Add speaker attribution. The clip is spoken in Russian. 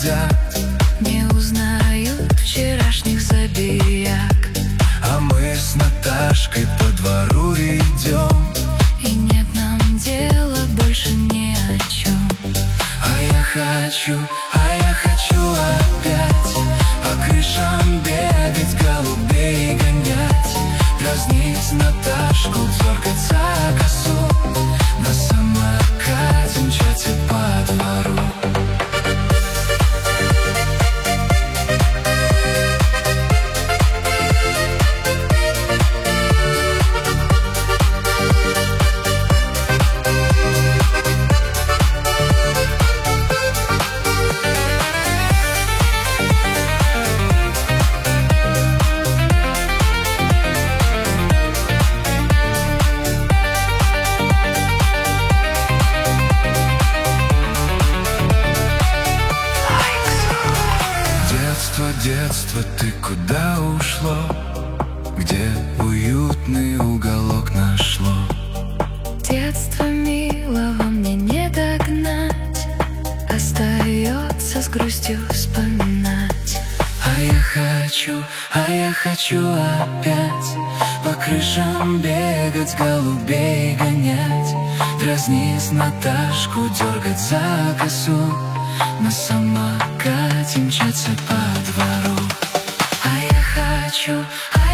Speaker 1: ходят,
Speaker 2: не узнают вчерашних забияк.
Speaker 1: а мы с Наташкой по двору идем,
Speaker 2: И нет нам дела больше ни о чем.
Speaker 1: а я хочу опять по крышам бегать, голубей гонять, дразнить Наташку, дергать за косу, на самокате мчать и по двору. Детство, ты куда ушло? Где уютный уголок нашло?
Speaker 2: Детство милого мне не догнать, остается с грустью вспоминать.
Speaker 1: А я хочу опять по крышам бегать, голубей гонять, дразнить Наташку, дергать за косу, на самокате мчаться по двору.
Speaker 2: А я хочу